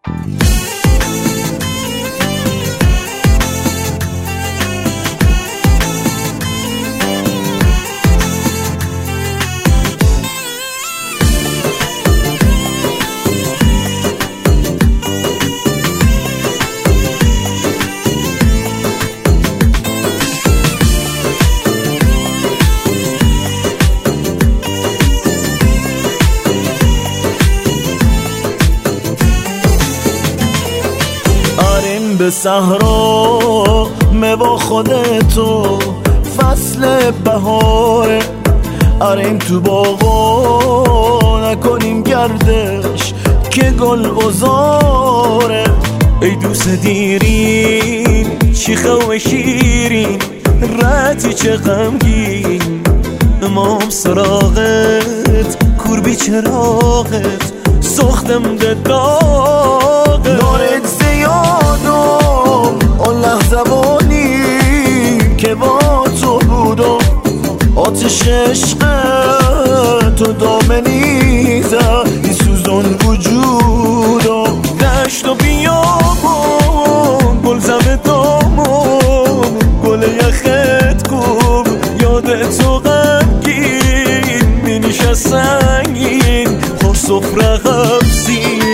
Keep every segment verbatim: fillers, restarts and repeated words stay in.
به صحرا موا خودتو فصل بهاره، آریم تو باغا نکنیم گردش که گل بزاره. ای دوست دیرین شیخه و شیرین رتی چه غمگین، امام سراغت کوربی چراغت سختم ده داغه. نارت زیادم آن لحظه بانی که با تو بودم، آتش عشق تو دامنی زد این سوزان وجودم. دشت و بیابون گل زم دامون گل یخت کوب یادت تو غمگین می نشست سنگین خور سفره غبزین.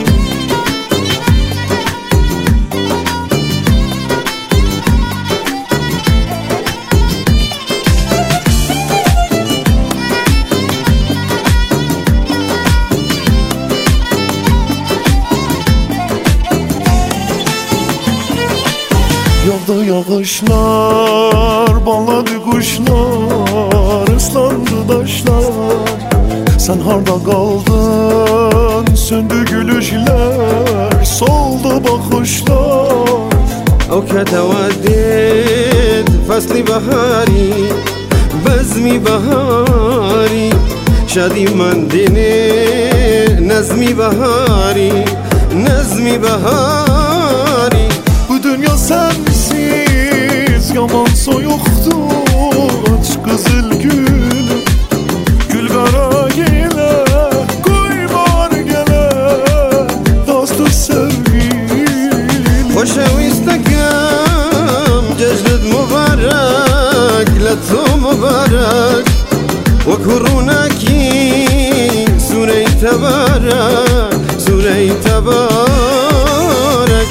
Yağdı yağışlar, bağladı kuşlar, ıslandı taşlar. Sen harda kaldın, söndü gülüşler, soldu bakışlar. أو كتودد فصل بهاری بزمی بهاری شادی من دینه نظمی بهاری نظمی بهاری. Bu dünya sensiz yaman soyuqdur, aç qızıl gülüm gül qara yelə qoy var gələ dostu sevgilim. خوشویستکم جشنت مبارک لتو مبارک وەکو ڕووناکی سوورەی تەبارەک سوورەی تەبارەک.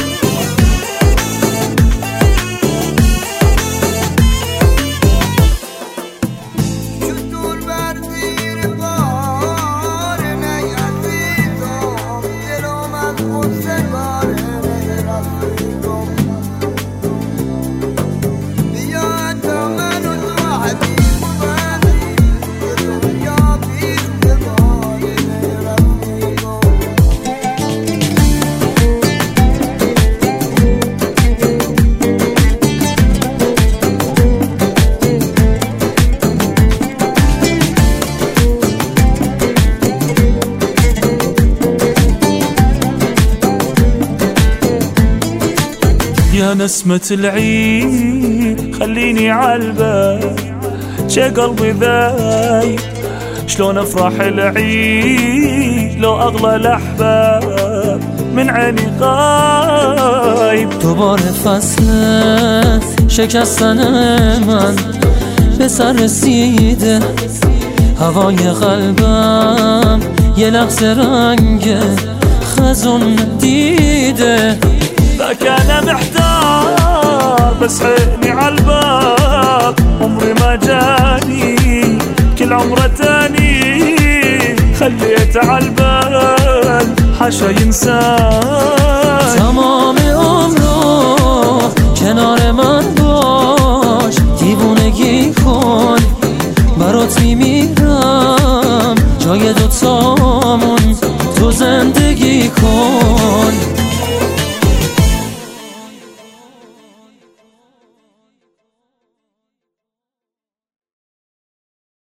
يا نسمة العيد خليني عالبال شي قلبي ذايب شلون افرح العيد لو اغلى الاحباب من عيني غايب. دوباره فصل شکستن من به سر رسیده، هوای قلبم یه لحظه رنگ خزون دیده. ذاك انا محتار بس عيني عالباب عمري ما جاني كل عمره تاني خليت عالبال حاشا ينسان. تمام عمرو کنار من باش، دیوونگی کن برات میمیرم، جای دوتامون تو زندگی کن.